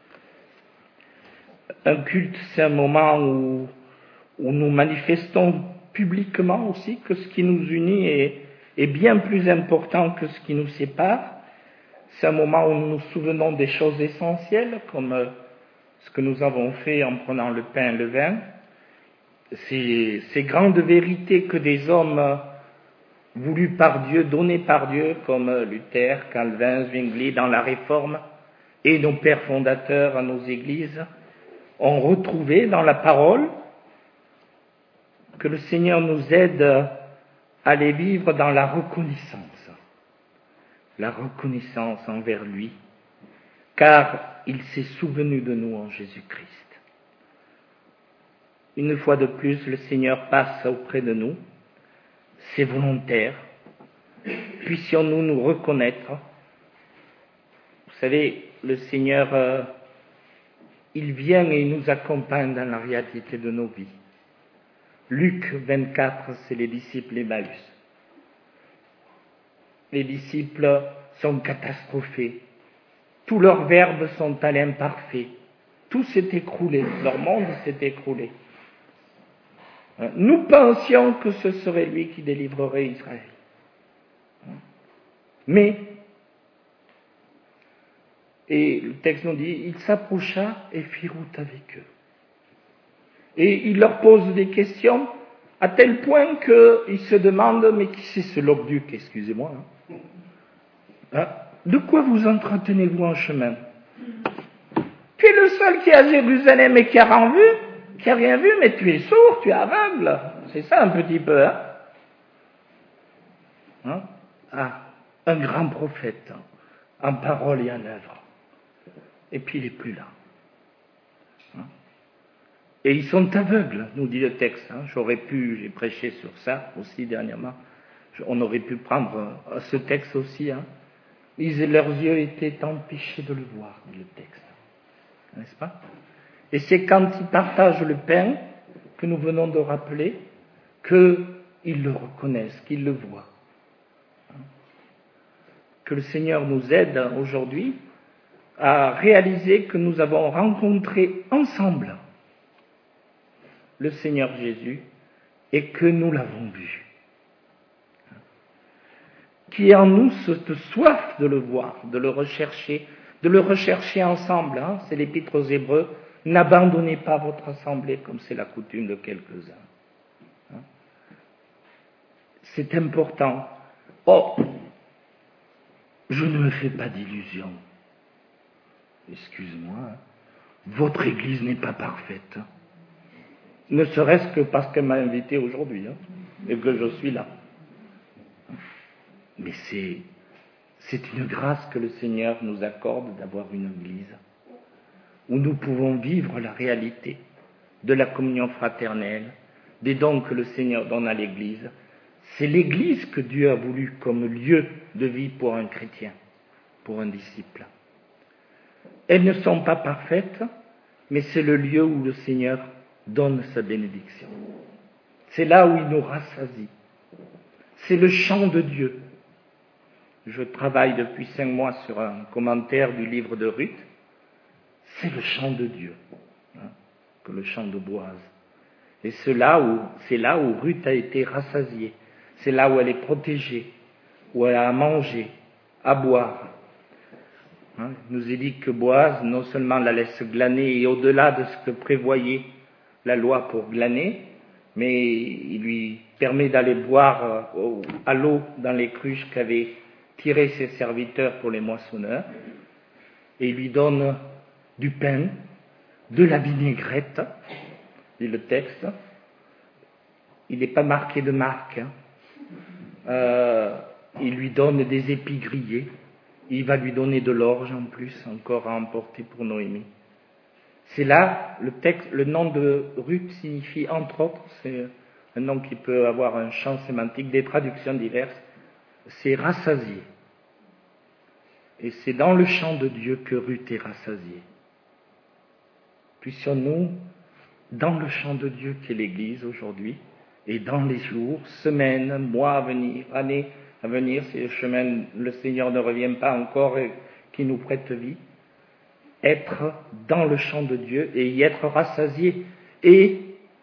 Un culte, c'est un moment où nous manifestons publiquement aussi que ce qui nous unit est bien plus important que ce qui nous sépare. C'est un moment où nous nous souvenons des choses essentielles, comme ce que nous avons fait en prenant le pain et le vin. Ces grandes vérités que des hommes voulus par Dieu, donnés par Dieu, comme Luther, Calvin, Zwingli dans la Réforme, et nos pères fondateurs à nos églises, ont retrouvé dans la parole, que le Seigneur nous aide à les vivre dans la reconnaissance envers lui, car il s'est souvenu de nous en Jésus-Christ. Une fois de plus, le Seigneur passe auprès de nous, c'est volontaire, puissions-nous nous reconnaître. Vous savez, le Seigneur, il vient et il nous accompagne dans la réalité de nos vies. Luc 24, c'est les disciples Emmaüs. Les disciples sont catastrophés. Tous leurs verbes sont à l'imparfait. Tout s'est écroulé. Leur monde s'est écroulé. Nous pensions que ce serait lui qui délivrerait Israël. Mais, et le texte nous dit, il s'approcha et fit route avec eux. Et il leur pose des questions à tel point qu'ils se demandent, mais qui c'est ce loc-duc, excusez-moi, de quoi vous entretenez-vous en chemin? Tu es le seul qui est à Jérusalem et qui a rien vu, mais tu es sourd, tu es aveugle. C'est ça un petit peu, un grand prophète, en parole et en œuvre. Et puis il n'est plus là. Et ils sont aveugles, nous dit le texte. J'ai prêché sur ça aussi dernièrement. On aurait pu prendre ce texte aussi. Leurs yeux étaient empêchés de le voir, dit le texte. N'est-ce pas? Et c'est quand ils partagent le pain, que nous venons de rappeler, qu'ils le reconnaissent, qu'ils le voient. Que le Seigneur nous aide aujourd'hui à réaliser que nous avons rencontré ensemble le Seigneur Jésus et que nous l'avons vu. Qu'il y ait en nous cette soif de le voir, de le rechercher ensemble. C'est l'Épître aux Hébreux. N'abandonnez pas votre assemblée comme c'est la coutume de quelques-uns. C'est important. Je ne me fais pas d'illusions. Excuse-moi, votre Église n'est pas parfaite. Ne serait-ce que parce qu'elle m'a invité aujourd'hui et que je suis là. Mais c'est une grâce que le Seigneur nous accorde d'avoir une Église où nous pouvons vivre la réalité de la communion fraternelle, des dons que le Seigneur donne à l'Église. C'est l'Église que Dieu a voulu comme lieu de vie pour un chrétien, pour un disciple. Elles ne sont pas parfaites, mais c'est le lieu où le Seigneur donne sa bénédiction. C'est là où il nous rassasie. C'est le chant de Dieu. Je travaille depuis 5 mois sur un commentaire du livre de Ruth. C'est le chant de Dieu, que le chant de Boaz. Et c'est là où Ruth a été rassasiée. C'est là où elle est protégée, où elle a à manger, à boire. Il nous est dit que Boaz non seulement la laisse glaner et au-delà de ce que prévoyait la loi pour glaner, mais il lui permet d'aller boire à l'eau dans les cruches qu'avaient tirées ses serviteurs pour les moissonneurs, et il lui donne du pain, de la vinaigrette, dit le texte. Il n'est pas marqué de marque. Il lui donne des épis grillés. Il va lui donner de l'orge en plus, encore à emporter pour Noémie. C'est là, le nom de Ruth signifie, entre autres, c'est un nom qui peut avoir un champ sémantique, des traductions diverses, c'est rassasié. Et c'est dans le chant de Dieu que Ruth est rassasiée. Puissions-nous, dans le chant de Dieu qu'est l'Église aujourd'hui, et dans les jours, semaines, mois à venir, années à venir, si le Seigneur ne revient pas encore et qu'il nous prête vie, être dans le chant de Dieu et y être rassasié. Et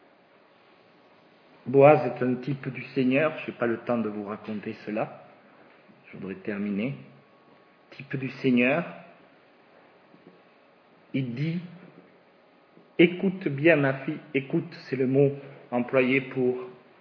Boaz est un type du Seigneur, je n'ai pas le temps de vous raconter cela, je voudrais terminer. Type du Seigneur, il dit, écoute bien ma fille, écoute, c'est le mot employé pour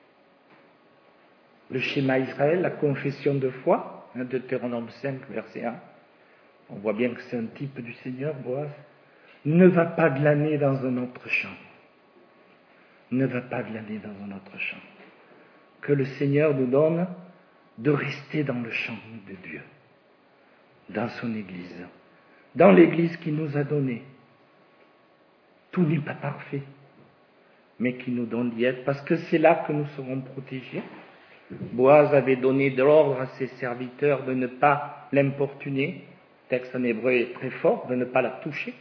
le schéma Israël, la confession de foi, Deutéronome 5, verset 1. On voit bien que c'est un type du Seigneur, Boaz. Ne va pas glaner dans un autre champ. Ne va pas glaner dans un autre champ. Que le Seigneur nous donne de rester dans le champ de Dieu, dans son Église, dans l'Église qu'il nous a donnée. Tout n'est pas parfait, mais qu'il nous donne d'y être, parce que c'est là que nous serons protégés. Boaz avait donné de l'ordre à ses serviteurs de ne pas l'importuner. Le texte en hébreu est très fort, de ne pas la toucher.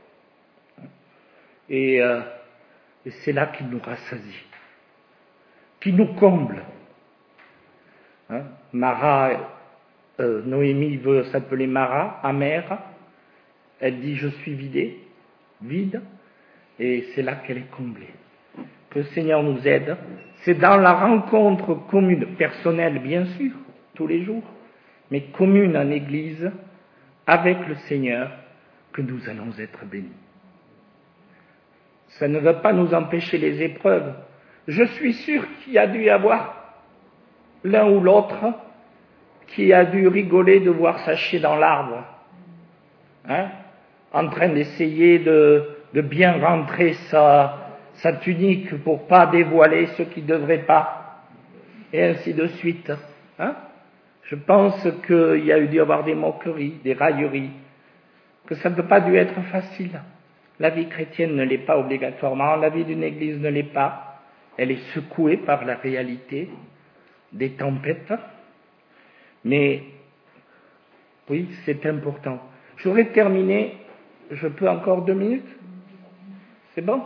Et c'est là qu'il nous rassasie, qu'il nous comble. Noémie veut s'appeler Mara, amère. Elle dit « je suis vide », et c'est là qu'elle est comblée. que le Seigneur nous aide, c'est dans la rencontre commune, personnelle bien sûr, tous les jours, mais commune en Église, avec le Seigneur, que nous allons être bénis. Ça ne va pas nous empêcher les épreuves. Je suis sûr qu'il y a dû y avoir l'un ou l'autre qui a dû rigoler de voir ça chier dans l'arbre, en train d'essayer de bien rentrer sa tunique pour pas dévoiler ce qui ne devrait pas, et ainsi de suite. Je pense qu'il y a dû y avoir des moqueries, des railleries, que ça ne peut pas dû être facile. La vie chrétienne ne l'est pas obligatoirement, la vie d'une église ne l'est pas. Elle est secouée par la réalité des tempêtes. Mais oui, c'est important. Je voudrais terminer, je peux encore 2 minutes? C'est bon?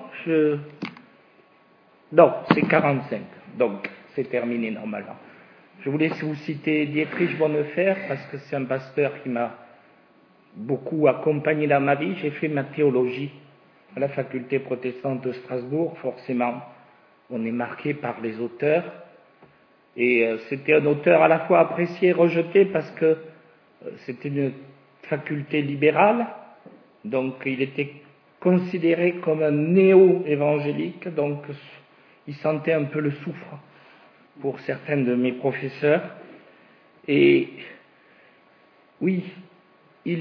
Non, c'est 45, donc c'est terminé normalement. Je voulais vous citer Dietrich Bonhoeffer, parce que c'est un pasteur qui m'a beaucoup accompagné dans ma vie. J'ai fait ma théologie à la faculté protestante de Strasbourg. Forcément, on est marqué par les auteurs. Et c'était un auteur à la fois apprécié et rejeté parce que c'était une faculté libérale, donc il était considéré comme un néo-évangélique, donc il sentait un peu le soufre pour certains de mes professeurs. Et oui, je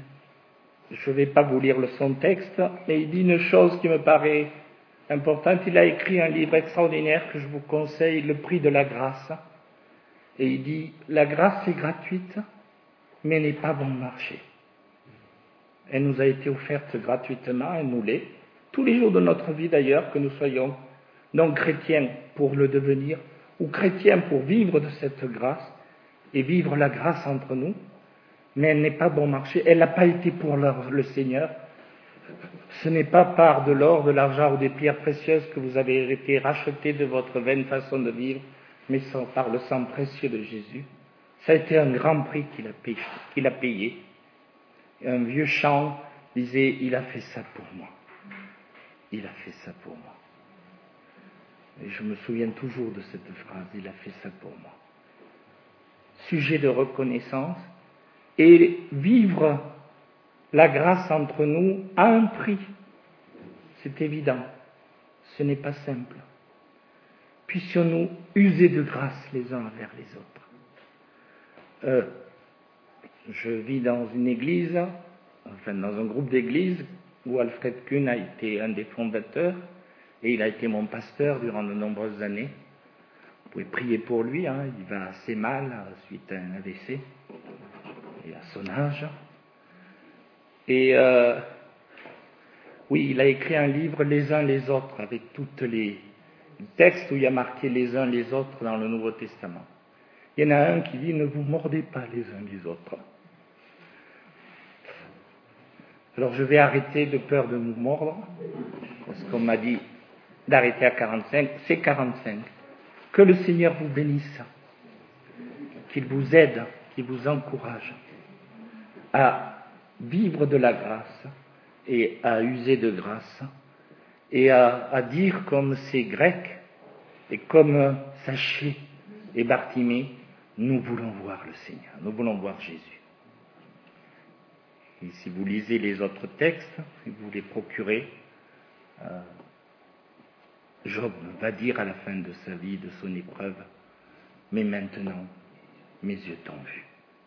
ne vais pas vous lire son texte, mais il dit une chose qui me paraît importante. Il a écrit un livre extraordinaire que je vous conseille, Le prix de la grâce. Et il dit, la grâce est gratuite, mais n'est pas bon marché. Elle nous a été offerte gratuitement, elle nous l'est, tous les jours de notre vie d'ailleurs, que nous soyons non chrétiens pour le devenir, ou chrétiens pour vivre de cette grâce, et vivre la grâce entre nous, mais elle n'est pas bon marché, elle n'a pas été pour le Seigneur. Ce n'est pas par de l'or, de l'argent ou des pierres précieuses que vous avez été rachetés de votre vaine façon de vivre, mais par le sang précieux de Jésus. Ça a été un grand prix qu'il a payé. Et un vieux chant disait, il a fait ça pour moi. Il a fait ça pour moi. Et je me souviens toujours de cette phrase, il a fait ça pour moi. Sujet de reconnaissance, et vivre la grâce entre nous a un prix. C'est évident. Ce n'est pas simple. Puissions-nous user de grâce les uns envers les autres. Je vis dans une église, dans un groupe d'églises où Alfred Kuhn a été un des fondateurs et il a été mon pasteur durant de nombreuses années. Vous pouvez prier pour lui, il va assez mal suite à un AVC et à son âge. Et oui, il a écrit un livre, Les uns les autres, avec tous les textes où il y a marqué les uns les autres dans le Nouveau Testament. Il y en a un qui dit, ne vous mordez pas les uns les autres. Alors je vais arrêter de peur de nous mordre, parce qu'on m'a dit d'arrêter à 45, c'est 45. Que le Seigneur vous bénisse, qu'il vous aide, qu'il vous encourage à vivre de la grâce et à user de grâce et à dire comme ces Grecs et comme Zachée et Bartimée, nous voulons voir le Seigneur, nous voulons voir Jésus. Et si vous lisez les autres textes, si vous les procurez, Job va dire à la fin de sa vie, de son épreuve, mais maintenant, mes yeux t'ont vu.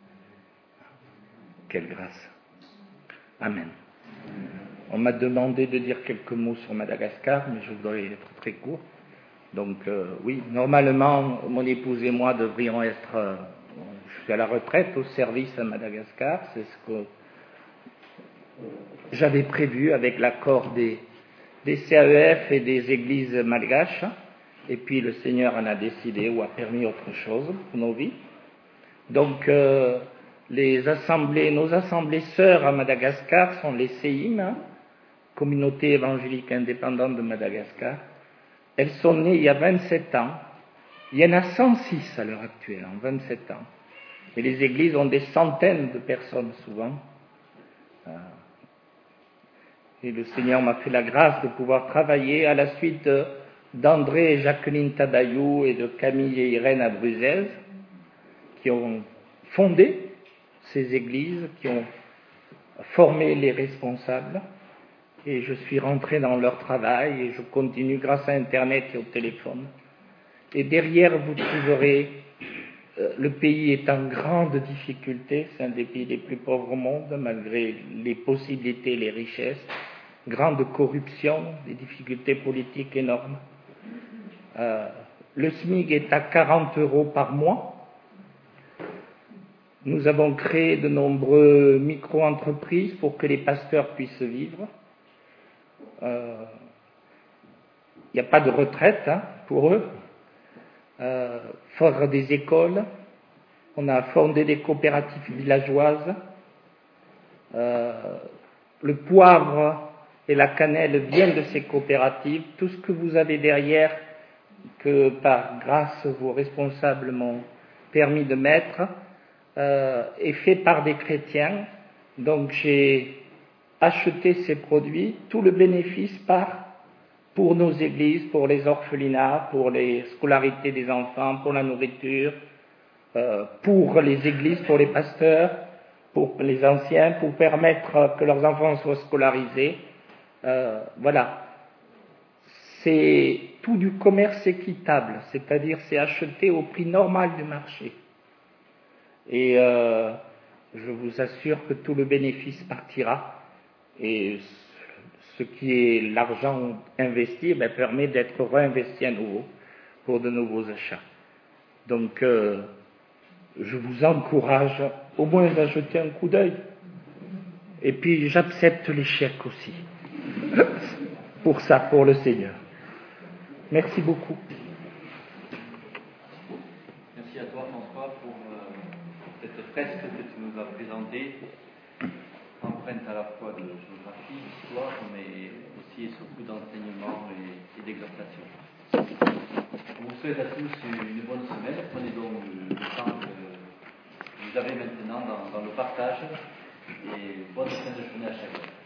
Quelle grâce. Amen. On m'a demandé de dire quelques mots sur Madagascar, mais je voudrais être très court. Donc oui, normalement, mon épouse et moi devrions être, je suis à la retraite, au service à Madagascar. C'est ce que j'avais prévu avec l'accord des CAEF et des églises malgaches. Et puis le Seigneur en a décidé ou a permis autre chose pour nos vies. Donc nos assemblées sœurs à Madagascar sont les CEIM, Communauté évangélique indépendante de Madagascar. Elles sont nées il y a 27 ans. Il y en a 106 à l'heure actuelle, en 27 ans. Et les églises ont des centaines de personnes souvent. Et le Seigneur m'a fait la grâce de pouvoir travailler à la suite d'André et Jacqueline Tadayou et de Camille et Irène Abruzès, qui ont fondé ces églises, qui ont formé les responsables, et je suis rentré dans leur travail et je continue grâce à Internet et au téléphone. Et derrière, vous trouverez, le pays est en grande difficulté, c'est un des pays les plus pauvres au monde, malgré les possibilités et les richesses, grande corruption, des difficultés politiques énormes. Le SMIC est à 40 € par mois. Nous avons créé de nombreux micro-entreprises pour que les pasteurs puissent vivre. Il n'y a pas de retraite pour eux. Faire des écoles. On a fondé des coopératives villageoises. Le poivre et la cannelle viennent de ces coopératives. Tout ce que vous avez derrière, que par grâce vos responsables m'ont permis de mettre, est fait par des chrétiens. Donc j'ai acheté ces produits. Tout le bénéfice part pour nos églises, pour les orphelinats, pour les scolarités des enfants, pour la nourriture, pour les églises, pour les pasteurs, pour les anciens, pour permettre que leurs enfants soient scolarisés. Voilà. C'est tout du commerce équitable, c'est-à-dire c'est acheté au prix normal du marché. Et je vous assure que tout le bénéfice partira, et ce qui est l'argent investi permet d'être réinvesti à nouveau pour de nouveaux achats. Donc je vous encourage au moins à jeter un coup d'œil. Et puis j'accepte les chèques aussi, pour ça, pour le Seigneur. Merci beaucoup. Merci à toi François pour cette fresque que tu nous as présentée, empreinte à la fois de géographie, d'histoire, mais aussi et surtout d'enseignement et d'exhortation. On vous souhaite à tous une bonne semaine. Prenez donc le temps que vous avez maintenant dans le partage, et bonne fin de journée à chacun.